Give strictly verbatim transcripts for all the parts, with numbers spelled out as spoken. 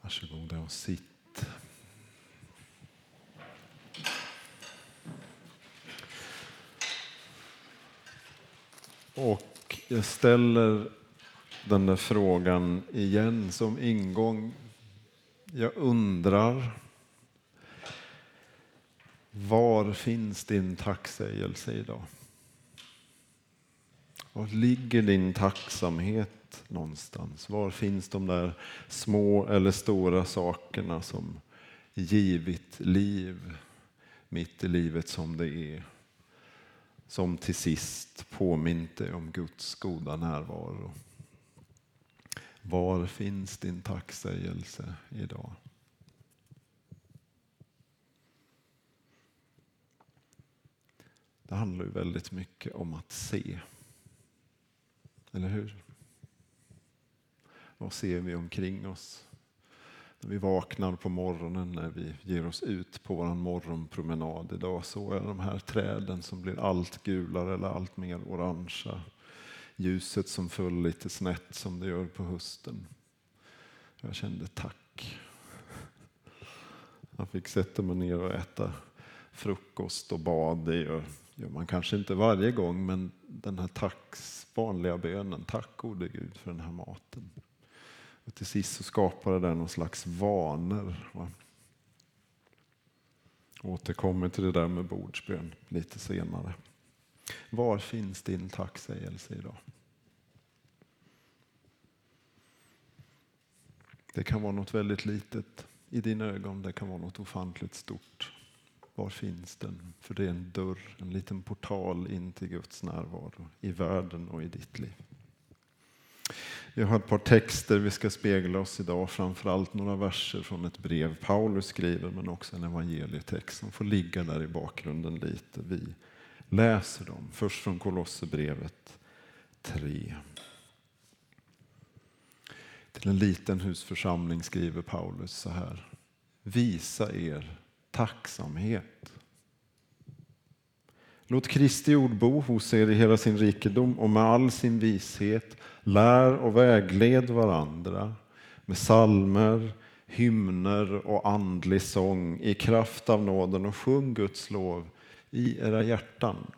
Varsågoda och sitt. Och jag ställer den där frågan igen som ingång. Jag undrar, var finns din tacksägelse idag? Var ligger din tacksamhet någonstans? Var finns de där små eller stora sakerna som givit liv mitt i livet som det är? Som till sist påminnt dig om Guds goda närvaro. Var finns din tacksägelse idag? Det handlar ju väldigt mycket om att se. Eller hur? Vad ser vi omkring oss? När vi vaknar på morgonen, när vi ger oss ut på vår morgonpromenad idag, så är de här träden som blir allt gulare eller allt mer orangea. Ljuset som föll lite snett som det gör på hösten. Jag kände tack. Jag fick sätta mig ner och äta frukost och bad. Det gör, gör man kanske inte varje gång, men den här tacks, vanliga bönen. Tack gode Gud för den här maten. Och till sist så skapade den någon slags vanor. Va? Återkommer till det där med bordsbön lite senare. Var finns din tacksägelse idag? Det kan vara något väldigt litet i dina ögon. Det kan vara något ofantligt stort. Var finns den? För det är en dörr, en liten portal in till Guds närvaro i världen och i ditt liv. Vi har ett par texter vi ska spegla oss idag. Framförallt några verser från ett brev Paulus skriver, men också en evangelietext som får ligga där i bakgrunden lite. Vi läser dem. Först från Kolosserbrevet tre. Till en liten husförsamling skriver Paulus så här. Visa er tacksamhet. Låt Kristi ord bo hos er i hela sin rikedom och med all sin vishet lär och vägled varandra med psalmer, hymner och andlig sång i kraft av nåden och sjung Guds lov i era hjärtan.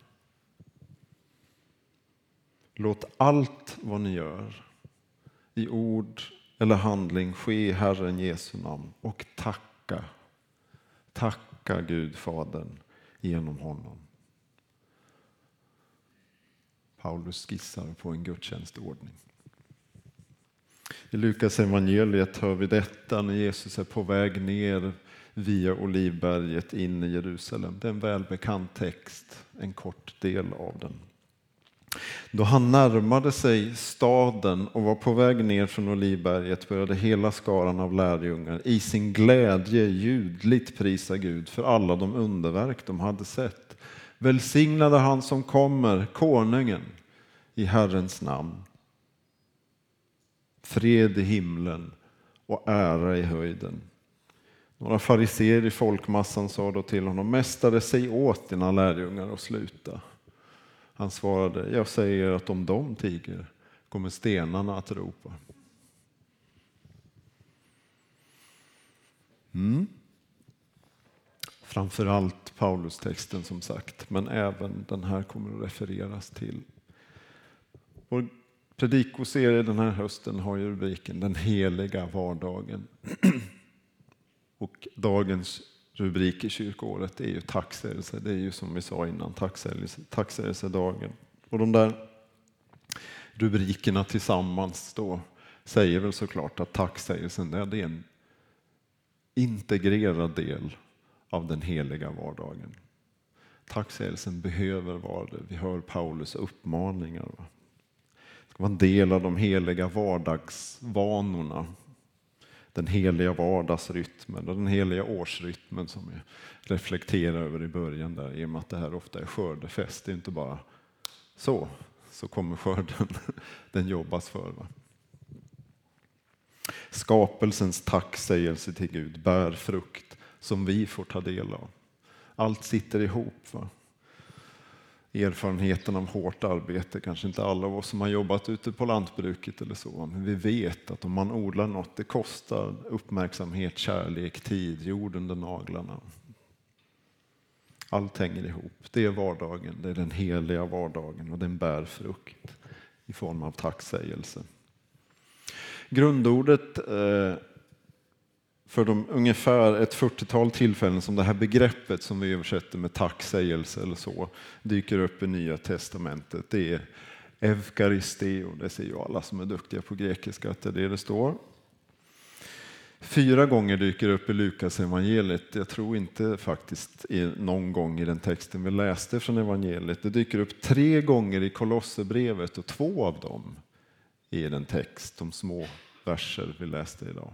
Låt allt vad ni gör i ord eller handling ske i Herren Jesu namn och tacka. Tacka Gud Fadern genom honom. Paulus skissar på en gudstjänstordning. I Lukas evangeliet hör vi detta när Jesus är på väg ner via Olivberget in i Jerusalem. Det är en välbekant text, en kort del av den. Då han närmade sig staden och var på väg ner från Olivberget började hela skaran av lärjungar i sin glädje ljudligt prisa Gud för alla de underverk de hade sett. Välsignade han som kommer, konungen, i Herrens namn. Fred i himlen och ära i höjden. Några fariseer i folkmassan sa då till honom, mästare, säg åt dina lärjungar och sluta. Han svarade, jag säger att om de tiger kommer stenarna att ropa. Mm. Framförallt Paulus-texten som sagt, men även den här kommer att refereras till. Vår predikoserie den här hösten har ju rubriken Den heliga vardagen. Och dagens rubrik i kyrkoåret är ju tacksägelse. Det är ju som vi sa innan, tacksägelse, tacksägelsedagen. Och de där rubrikerna tillsammans då säger väl såklart att tacksägelsen det är en integrerad del av den heliga vardagen. Tacksägelsen behöver vara det. Vi hör Paulus uppmaningar. Va? Det ska vara en del av de heliga vardagsvanorna. Den heliga vardagsrytmen och den heliga årsrytmen som vi reflekterar över i början där. I och med att det här ofta är skördefest. Det är inte bara så, så kommer skörden. Den jobbas för. Va? Skapelsens tacksägelse till Gud bär frukt som vi får ta del av. Allt sitter ihop. Va? erfarenheten av hårt arbete. Kanske inte alla av oss som har jobbat ute på lantbruket eller så, men vi vet att om man odlar något, det kostar uppmärksamhet, kärlek, tid, jord under naglarna. Allt hänger ihop. Det är vardagen, det är den heliga vardagen och den bär frukt i form av tacksägelse. Grundordet eh, för de ungefär ett fyrtiotal tillfällen som det här begreppet som vi översätter med tacksägelse eller så dyker upp i Nya testamentet. Det är evkaristeo, det ser ju alla som är duktiga på grekiska att det är det det står. Fyra gånger dyker upp i Lukas evangeliet. Jag tror inte faktiskt någon gång i den texten vi läste från evangeliet. Det dyker upp tre gånger i Kolosserbrevet och två av dem i den text, de små verser vi läste idag.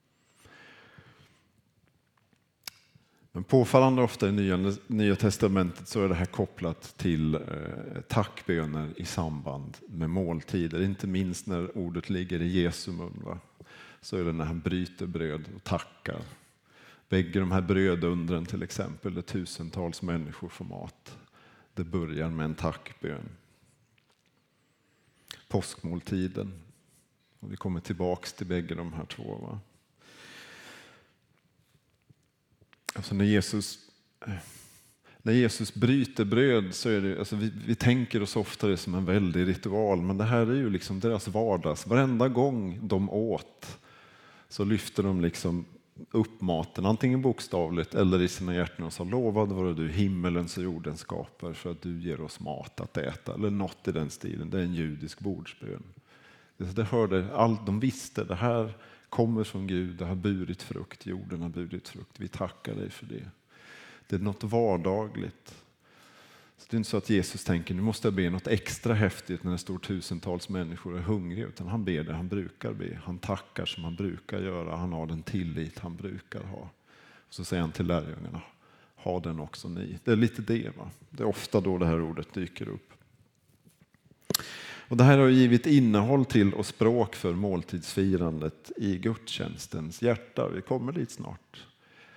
Men påfallande ofta i Nya, Nya testamentet så är det här kopplat till eh, tackböner i samband med måltider. Inte minst när ordet ligger i Jesu mun. Va? Så är det när han bryter bröd och tackar. Bägge de här brödundren till exempel, där tusentals människor får mat. Det börjar med en tackbön. Påskmåltiden. Och vi kommer tillbaks till bägge de här två. Va? Alltså när Jesus, när Jesus bryter bröd så är det, alltså vi, vi tänker oss ofta det som en väldig ritual, men det här är ju liksom deras vardags. Varenda gång de åt så lyfter de liksom upp maten, antingen bokstavligt eller i sina hjärtan och sa: lovad vare du himmelens och jordens skapare för att du ger oss mat att äta, eller något i den stilen. Det är en judisk bordsbön. Det hörde, allt de visste, det här kommer från Gud, det har burit frukt, jorden har burit frukt. Vi tackar dig för det. Det är något vardagligt. Så det är inte så att Jesus tänker, nu måste jag be något extra häftigt när det står tusentals människor och är hungriga, utan han ber det han brukar be. Han tackar som han brukar göra, han har den tillit han brukar ha. Så säger han till lärjungarna, ha den också ni. Det är lite det, va? Det är ofta då det här ordet dyker upp. Och det här har givit innehåll till och språk för måltidsfirandet i gudstjänstens hjärta. Vi kommer dit snart.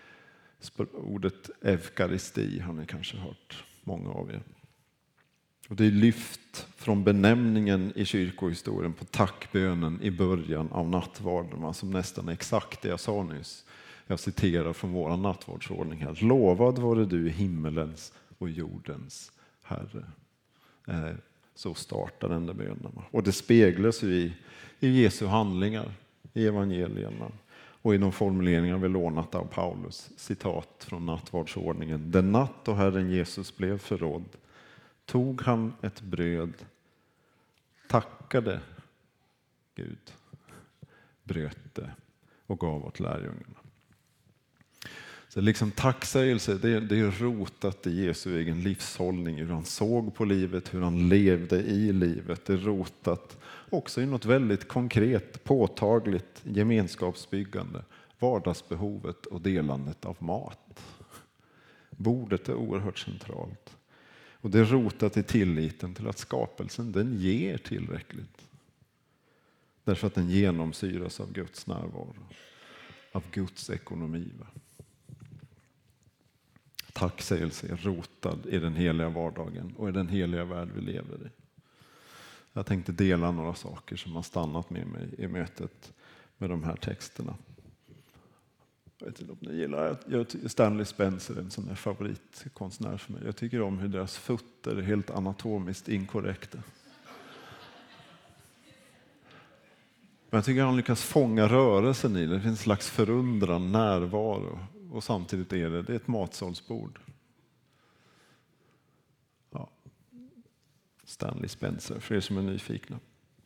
Ordet evkaristi har ni kanske hört, många av er. Och det är lyft från benämningen i kyrkohistorien på tackbönen i början av nattvarden, som nästan är exakt det jag sa nyss. Jag citerar från vår nattvardsordning här. Lovad vare du himmelens och jordens Herre. Eh, Så startar den där bönen. Och det speglas ju i, i Jesu handlingar, i evangelierna och i de formuleringar vi lånat av Paulus. Citat från nattvardsordningen. Den natt då Herren Jesus blev förrådd tog han ett bröd, tackade Gud, bröt det och gav åt lärjungarna. Så liksom tacksägelse, det, det är rotat i Jesu egen livshållning, hur han såg på livet, hur han levde i livet. Det är rotat också i något väldigt konkret, påtagligt, gemenskapsbyggande, vardagsbehovet och delandet av mat. Bordet är oerhört centralt. Och det är rotat i tilliten till att skapelsen, den ger tillräckligt. Därför att den genomsyras av Guds närvaro, av Guds ekonomi. Tacksägelse är rotad i den heliga vardagen och i den heliga värld vi lever i. Jag tänkte dela några saker som har stannat med mig i mötet med de här texterna. Jag vet inte om ni gillar, jag, Stanley Spencer är en sån där favoritkonstnär för mig. Jag tycker om hur deras fötter är helt anatomiskt inkorrekta. Men jag tycker han lyckas fånga rörelsen i det. Det finns en slags förundran, närvaro. Och samtidigt är det, det är ett matsalsbord. Ja. Stanley Spencer, för er som är nyfikna.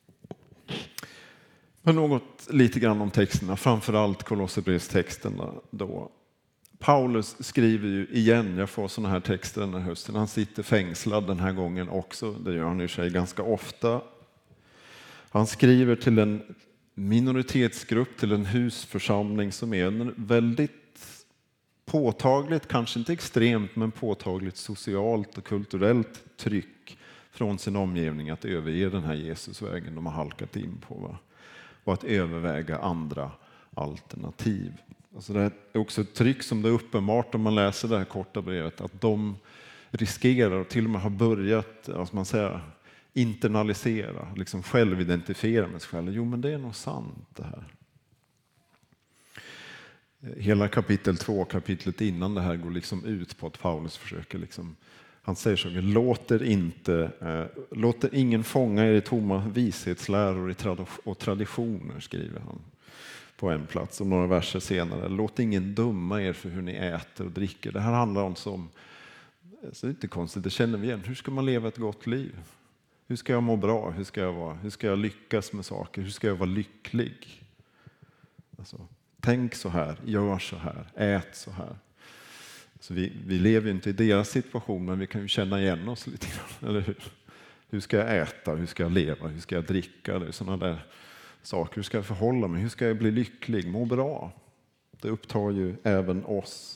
Men något lite grann om texterna, framförallt Kolosserbrevstexten då. Paulus skriver ju igen, jag får såna här texter den här hösten. Han sitter fängslad den här gången också, det gör han i sig ganska ofta. Han skriver till en minoritetsgrupp, till en husförsamling som är en väldigt påtagligt, kanske inte extremt, men påtagligt socialt och kulturellt tryck från sin omgivning att överge den här Jesusvägen de har halkat in på. Va? Och att överväga andra alternativ. Alltså det är också ett tryck som det är uppenbart om man läser det här korta brevet, att de riskerar och till och med har börjat, vad ska man säga, internalisera, liksom självidentifiera med sig själv. Jo, men det är nog sant det här. Hela kapitel två, kapitlet innan det här, går liksom ut på att Paulus försöker liksom, han säger så, låter inte, eh, låter ingen fånga er i tomma vishetsläror i trad- och traditioner, skriver han på en plats, och några verser senare. Låt ingen döma er för hur ni äter och dricker. Det här handlar om som, så det är inte konstigt, det känner vi igen. Hur ska man leva ett gott liv? Hur ska jag må bra? Hur ska jag vara? Hur ska jag lyckas med saker? Hur ska jag vara lycklig? Alltså, tänk så här, gör så här, ät så här. Så vi, vi lever ju inte i deras situation, men vi kan ju känna igen oss lite grann, eller hur? Hur ska jag äta? Hur ska jag leva? Hur ska jag dricka? Det är sådana där saker. Hur ska jag förhålla mig? Hur ska jag bli lycklig? Må bra? Det upptar ju även oss.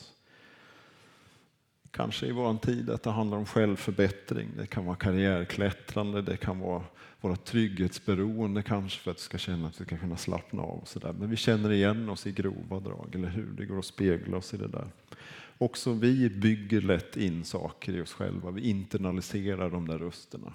Kanske i vår tid att det handlar om självförbättring. Det kan vara karriärklättrande, det kan vara våra trygghetsberoende kanske för att vi ska känna att vi ska kunna slappna av och så där. Men vi känner igen oss i grova drag, eller hur? Det går att spegla oss i det där. Också vi bygger lätt in saker i oss själva. Vi internaliserar de där rösterna.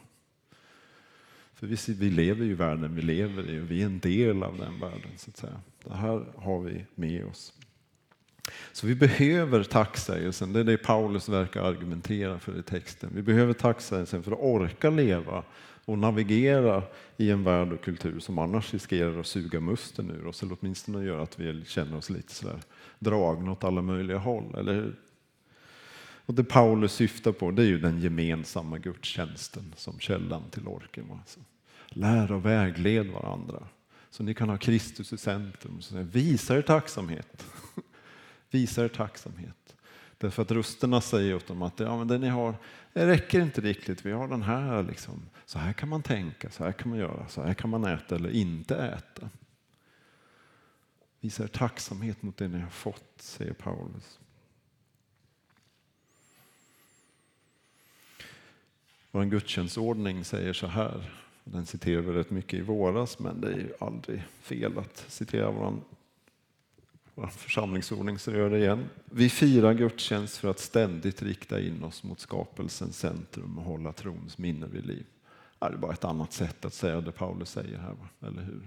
För vi, vi lever ju i världen vi lever i och vi är en del av den världen, så att säga. Det här har vi med oss. Så vi behöver tacksägelsen, det är det Paulus verkar argumentera för i texten. Vi behöver tacksägelsen för att orka leva och navigera i en värld och kultur som annars riskerar att suga musten ur oss, eller åtminstone göra att vi känner oss lite sådär dragna åt alla möjliga håll, eller hur? Och det Paulus syftar på, det är ju den gemensamma gudstjänsten som källan till orken. Alltså. Lär och vägled varandra, så ni kan ha Kristus i centrum. Så visa er tacksamhet. Visa er tacksamhet. Därför att rösterna säger åt dem att ja, men det ni har, det räcker inte riktigt. Vi har den här liksom. Så här kan man tänka, så här kan man göra, så här kan man äta eller inte äta. Visa er tacksamhet mot det ni har fått, säger Paulus. Vår gudstjänstordning säger så här. Den citerar vi rätt mycket i våras, men det är ju aldrig fel att citera vår Vår församlingsordning, så gör det igen. Vi firar gudstjänst för att ständigt rikta in oss mot skapelsens centrum och hålla trons minne vid liv. Det är bara ett annat sätt att säga det Paulus säger här, eller hur?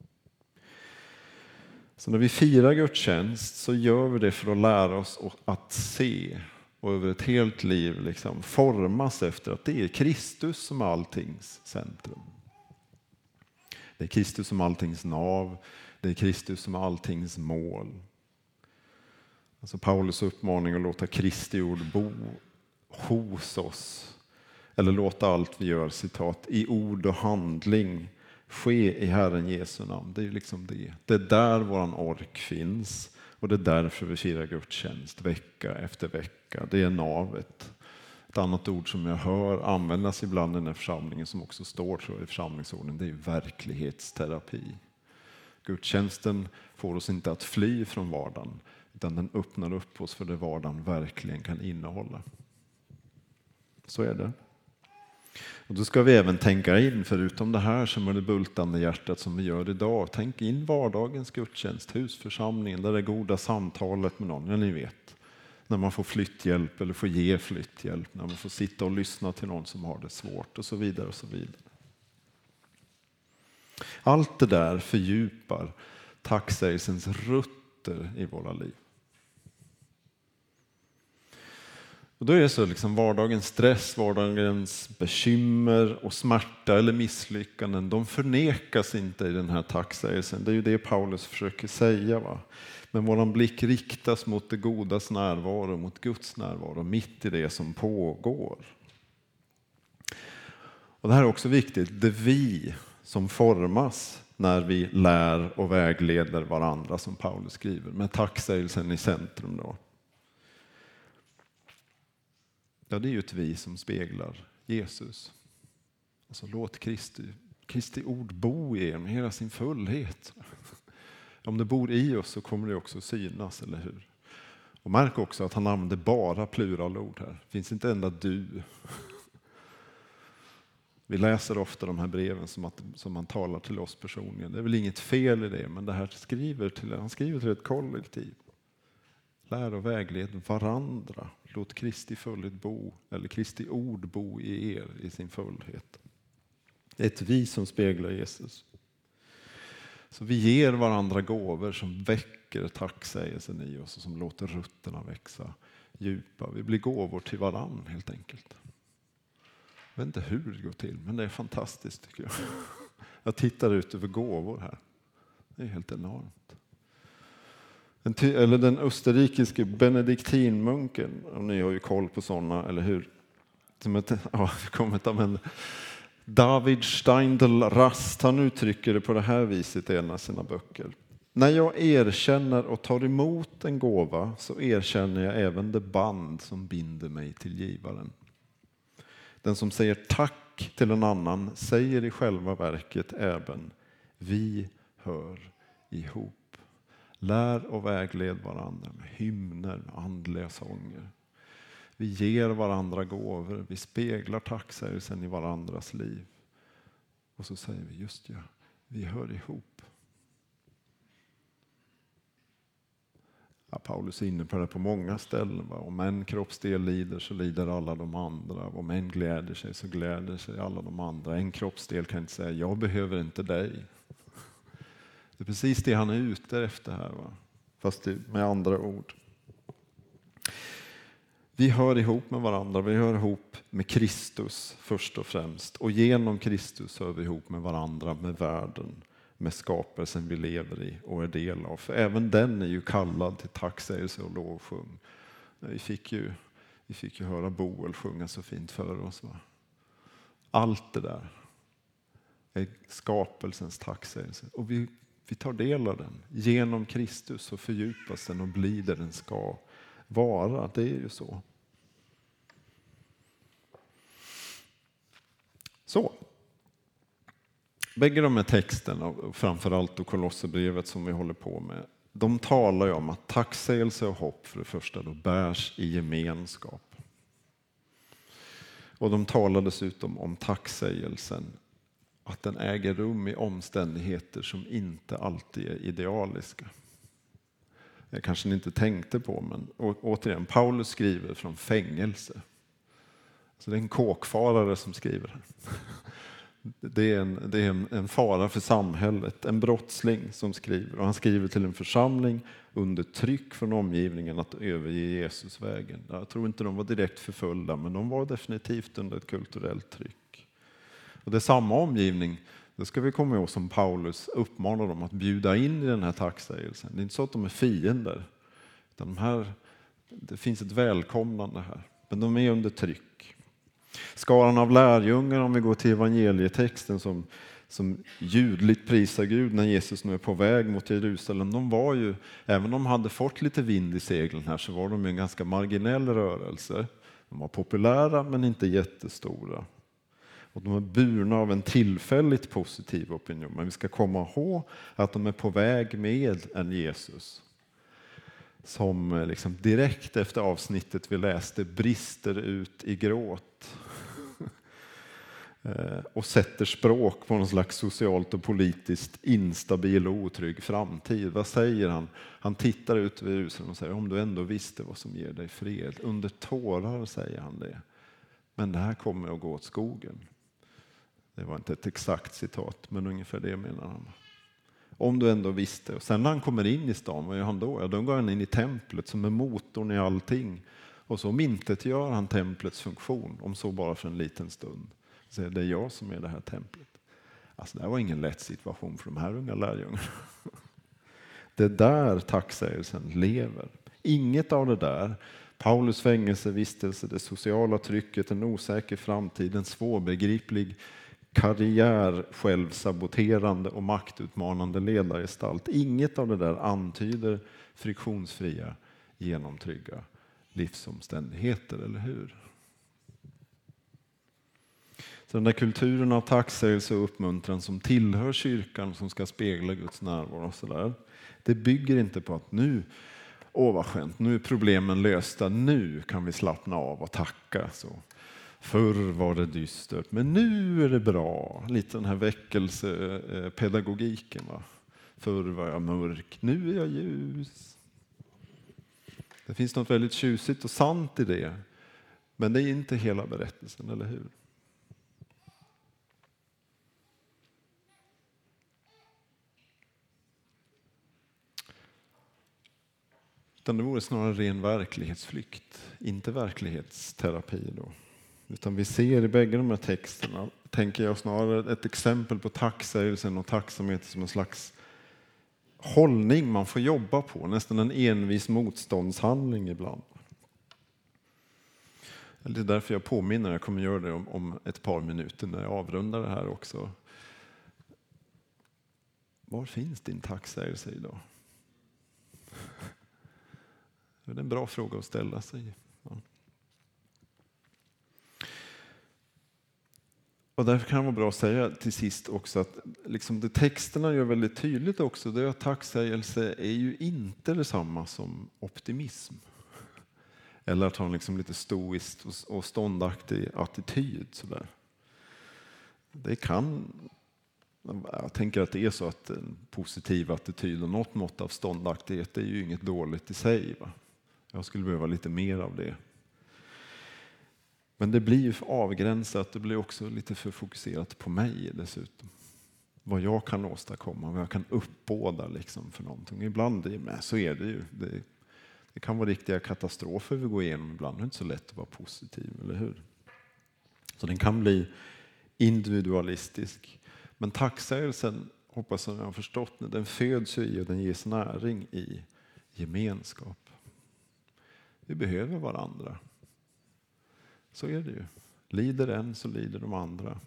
Så när vi firar gudstjänst så gör vi det för att lära oss att se och över ett helt liv liksom formas efter att det är Kristus som är alltings centrum. Det är Kristus som är alltings nav. Det är Kristus som är alltings mål. Alltså Paulus uppmaning att låta Kristi ord bo hos oss. Eller låta allt vi gör, citat, i ord och handling ske i Herren Jesu namn. Det är liksom det. Det är där våran ork finns. Och det är därför vi firar gudstjänst vecka efter vecka. Det är navet. Ett annat ord som jag hör användas ibland i den här församlingen, som också står tror jag, i församlingsorden, det är verklighetsterapi. Gudstjänsten får oss inte att fly från vardagen, utan den öppnar upp oss för det vardagen verkligen kan innehålla. Så är det. Och då ska vi även tänka in, förutom det här som är det bultande hjärtat som vi gör idag, tänk in vardagens gudstjänst, husförsamlingen, där det goda samtalet med någon, ja ni vet. När man får flytthjälp eller får ge flytthjälp, när man får sitta och lyssna till någon som har det svårt och så vidare och så vidare. Allt det där fördjupar tacksägelsens rötter i våra liv. Och då är det så liksom vardagens stress, vardagens bekymmer och smärta eller misslyckanden, de förnekas inte i den här tacksägelsen. Det är ju det Paulus försöker säga, va? Men våran blick riktas mot det godas närvaro, mot Guds närvaro, mitt i det som pågår. Och det här är också viktigt, det är vi som formas när vi lär och vägleder varandra, som Paulus skriver, med tacksägelsen i centrum då. Ja, det är ju ett vi som speglar Jesus. Alltså låt Kristi, Kristi ord bo i er med hela sin fullhet. Om det bor i oss så kommer det också synas, eller hur? Och märk också att han använder bara pluralord här. Det finns inte enda du. Vi läser ofta de här breven som att som man talar till oss personligen. Det är väl inget fel i det, men det här skriver till, han skriver till ett kollektiv. Lär och vägled varandra. Låt Kristi fullhet bo, eller Kristi ord bo i er i sin fullhet. Det är ett vi som speglar Jesus. Så vi ger varandra gåvor som väcker tacksägelsen i oss och som låter rötterna växa djupa. Vi blir gåvor till varandra helt enkelt. Jag vet inte hur det går till, men det är fantastiskt tycker jag. Jag tittar ut över gåvor här. Det är helt enormt. Den, ty- eller den österrikiske benediktinmunken, och ni har ju koll på sådana, eller hur? Som ett, ja, vi kommer att använda. David Steindl Rast, han uttrycker det på det här viset i en av sina böcker. När jag erkänner och tar emot en gåva så erkänner jag även det band som binder mig till givaren. Den som säger tack till en annan säger i själva verket även vi hör ihop. Lär och vägled varandra med hymner, med andliga sånger. Vi ger varandra gåvor, vi speglar tacksägelsen i varandras liv. Och så säger vi just ja, vi hör ihop. Ja, Paulus är inne på det på många ställen. Va? Om en kroppsdel lider så lider alla de andra. Om en gläder sig så gläder sig alla de andra. En kroppsdel kan inte säga jag behöver inte dig. Det är precis det han är ute efter här. Va? Fast med andra ord. Vi hör ihop med varandra, vi hör ihop med Kristus först och främst. Och genom Kristus hör vi ihop med varandra, med världen, med skapelsen vi lever i och är del av. För även den är ju kallad till tacksägelse och lovsjung. Vi fick ju, vi fick ju höra Boel sjunga så fint för oss. Va? Allt det där är skapelsens tacksägelse. Och vi, vi tar del av den. Genom Kristus så fördjupas den och blir där den ska vara. Det är ju så. Så. Bägge de här texterna, och framförallt och Kolosserbrevet som vi håller på med, de talar ju om att tacksägelse och hopp för det första då bärs i gemenskap. Och de talar dessutom om tacksägelsen, att den äger rum i omständigheter som inte alltid är idealiska. Det kanske ni inte tänkte på, men å, återigen, Paulus skriver från fängelse. Så det är en kåkfarare som skriver här. Det är, en, det är en, en fara för samhället, en brottsling som skriver. Och han skriver till en församling under tryck från omgivningen att överge Jesusvägen. Jag tror inte de var direkt förföljda, men de var definitivt under ett kulturellt tryck. Och det är samma omgivning. Då ska vi komma ihåg som Paulus uppmanar dem att bjuda in i den här tacksägelsen. Det är inte så att de är fiender. Utan de här, det finns ett välkomnande här. Men de är under tryck. Skaran av lärjungar, om vi går till evangelietexten som, som ljudligt prisar Gud när Jesus nu är på väg mot Jerusalem. De var ju, även om de hade fått lite vind i seglen här, så var de en ganska marginell rörelse. De var populära men inte jättestora. Och de är burna av en tillfälligt positiv opinion. Men vi ska komma ihåg att de är på väg med en Jesus som liksom direkt efter avsnittet vi läste brister ut i gråt och sätter språk på någon slags socialt och politiskt instabil och otrygg framtid. Vad säger han? Han tittar ut över Jerusalem och säger om du ändå visste vad som ger dig fred. Under tårar säger han det. Men det här kommer att gå åt skogen. Det var inte ett exakt citat, men ungefär det menar han. Om du ändå visste. Och sen när han kommer in i stan, vad gör han då? Ja, då går han in i templet som är motorn i allting. Och så mintetgör han templets funktion, om så bara för en liten stund. Så det är jag som är det här templet. Alltså det här var ingen lätt situation för de här unga lärjungarna. Det där tacksägelsen lever. Inget av det där. Paulus fängelsevistelse, det sociala trycket, en osäker framtid, en svårbegriplig karriär, självsaboterande och maktutmanande ledargestalt. Inget av det där antyder friktionsfria, genomtrygga livsomständigheter, eller hur? Så den där kulturen av tacksägelse och uppmuntran som tillhör kyrkan, som ska spegla Guds närvaro och så där, det bygger inte på att nu, åh vad skönt, nu är problemen lösta, nu kan vi slappna av och tacka så. Förr var det dystert, men nu är det bra. Lite den här väckelsepedagogiken. Va? Förr var jag mörk, nu är jag ljus. Det finns något väldigt tjusigt och sant i det. Men det är inte hela berättelsen, eller hur? Utan det vore snarare ren verklighetsflykt, inte verklighetsterapi då. Utan vi ser i bägge de här texterna, tänker jag, snarare ett exempel på tacksägelsen och tacksamhet som en slags hållning man får jobba på, nästan en envis motståndshandling ibland. Det är därför jag påminner, jag kommer göra det om, om ett par minuter när jag avrundar det här också. Var finns din tacksägelse idag? Det är en bra fråga att ställa sig. Ja. Och därför kan det vara bra att säga till sist också att liksom det texterna gör väldigt tydligt också, det är att tacksägelse är ju inte detsamma som optimism. Eller att ha en liksom lite stoiskt och ståndaktig attityd. Sådär. Det kan, jag tänker att det är så att en positiv attityd och något mått av ståndaktighet är ju inget dåligt i sig. Va? Jag skulle behöva lite mer av det. Men det blir ju för avgränsat, det blir också lite för fokuserat på mig dessutom. Vad jag kan åstadkomma, vad jag kan uppbåda liksom för någonting. Ibland är med, så är det ju. Det, det kan vara riktiga katastrofer vi går igenom ibland. Det är inte så lätt att vara positiv, eller hur? Så den kan bli individualistisk. Men tacksägelsen, hoppas jag har förstått, den föds ju i och den ges näring i gemenskap. Vi behöver varandra. Så är det ju. Lider en så lider de andra.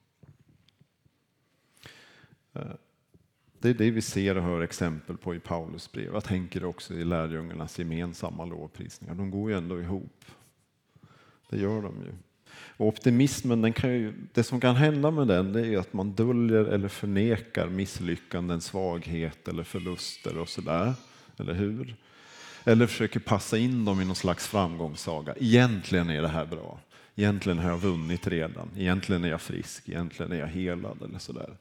Det är det vi ser och hör exempel på i Paulus brev. Jag tänker också i lärjungarnas gemensamma lovprisningar. De går ju ändå ihop. Det gör de ju. Och optimismen, den kan ju, det som kan hända med den, det är att man döljer eller förnekar misslyckanden, svaghet eller förluster och sådär. Eller hur? Eller försöker passa in dem i någon slags framgångssaga. Egentligen är det här bra. Egentligen har jag vunnit redan. Egentligen är jag frisk. Egentligen är jag helad eller sådär.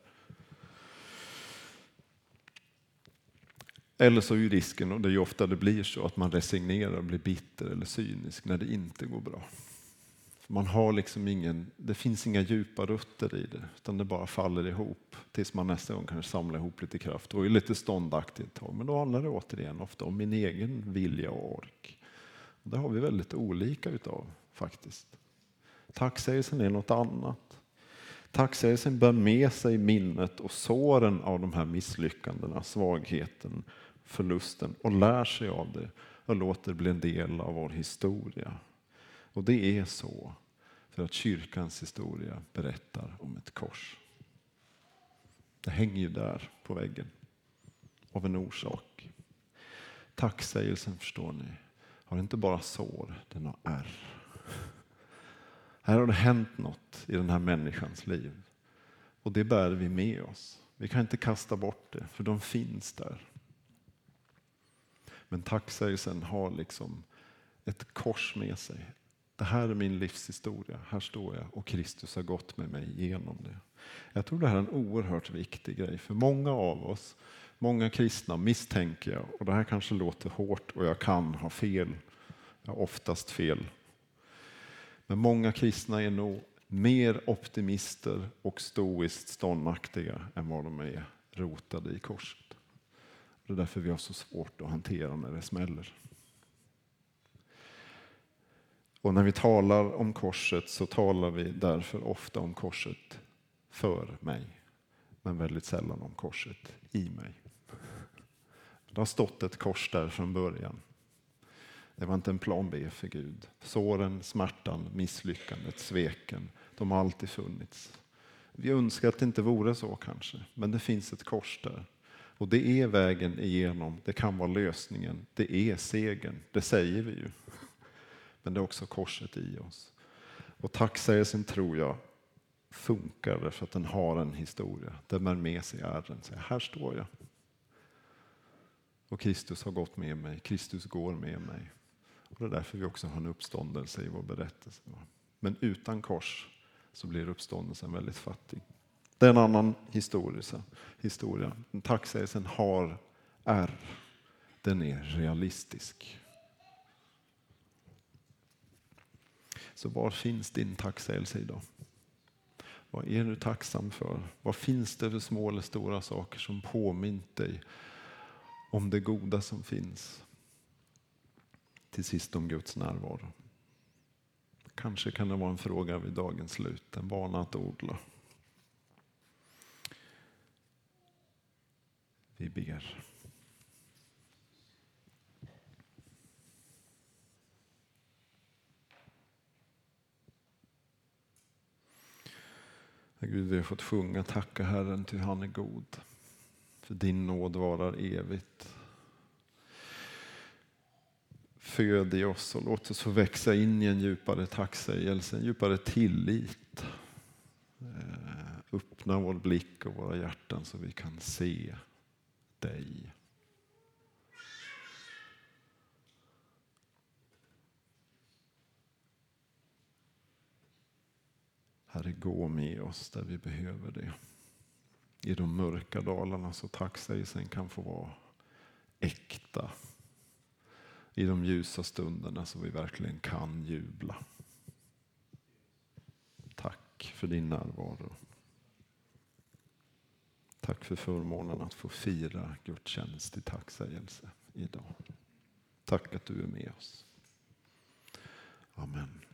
Eller så är ju risken, och det är ju ofta det blir så, att man resignerar och blir bitter eller cynisk när det inte går bra. Man har liksom ingen, det finns inga djupa rötter i det, utan det bara faller ihop tills man nästa gång kanske samlar ihop lite kraft och är lite ståndaktig ett tag. Men då handlar det återigen ofta om min egen vilja och ork. Och det har vi väldigt olika utav faktiskt. Tacksägelsen är något annat. Tacksägelsen bär med sig minnet och såren av de här misslyckandena, svagheten, förlusten, och lär sig av det och låter bli en del av vår historia. Och det är så för att kyrkans historia berättar om ett kors. Det hänger ju där på väggen av en orsak. Tacksägelsen, förstår ni, har inte bara sår, den har ärr. Här har det hänt något i den här människans liv. Och det bär vi med oss. Vi kan inte kasta bort det, för de finns där. Men tacksägelsen har liksom ett kors med sig. Det här är min livshistoria. Här står jag och Kristus har gått med mig igenom det. Jag tror det här är en oerhört viktig grej för många av oss. Många kristna misstänker jag. Och det här kanske låter hårt och jag kan ha fel. Jag har oftast fel. Men många kristna är nog mer optimister och stoiskt ståndaktiga än vad de är rotade i korset. Det är därför vi har så svårt att hantera när det smäller. Och när vi talar om korset så talar vi därför ofta om korset för mig. Men väldigt sällan om korset i mig. Det har stått ett kors där från början. Det var inte en plan B för Gud. Såren, smärtan, misslyckandet, sveken, de har alltid funnits. Vi önskar att det inte vore så kanske, men det finns ett kors där. Och det är vägen igenom, det kan vara lösningen, det är segern, det säger vi ju. Men det är också korset i oss. Och tacksägelsen tror jag funkar därför att den har en historia. Den bär med sig ärren. Så här står jag. Och Kristus har gått med mig. Kristus går med mig. Och det är därför vi också har en uppståndelse i vår berättelse. Men utan kors så blir uppståndelsen väldigt fattig. Det är en annan historia. Tacksägelsen har ärr. Den är realistisk. Så var finns din tacksägelse idag? Vad är du tacksam för? Vad finns det för små eller stora saker som påmint dig om det goda som finns? Till sist om Guds närvaro. Kanske kan det vara en fråga vid dagens slut, en vana att odla. Vi ber. Gud, vi har fått sjunga tacka Herren till han är god. För din nåd varar evigt. Föd i oss och låt oss få växa in i en djupare tacksägelse, en djupare tillit. Öppna vår blick och våra hjärtan så vi kan se dig. Herre, gå med oss där vi behöver det. I de mörka dalarna så tacksägelsen kan få vara äkta. I de ljusa stunderna så vi verkligen kan jubla. Tack för din närvaro. Tack för förmånen att få fira gudstjänst i tacksägelse idag. Tack att du är med oss. Amen.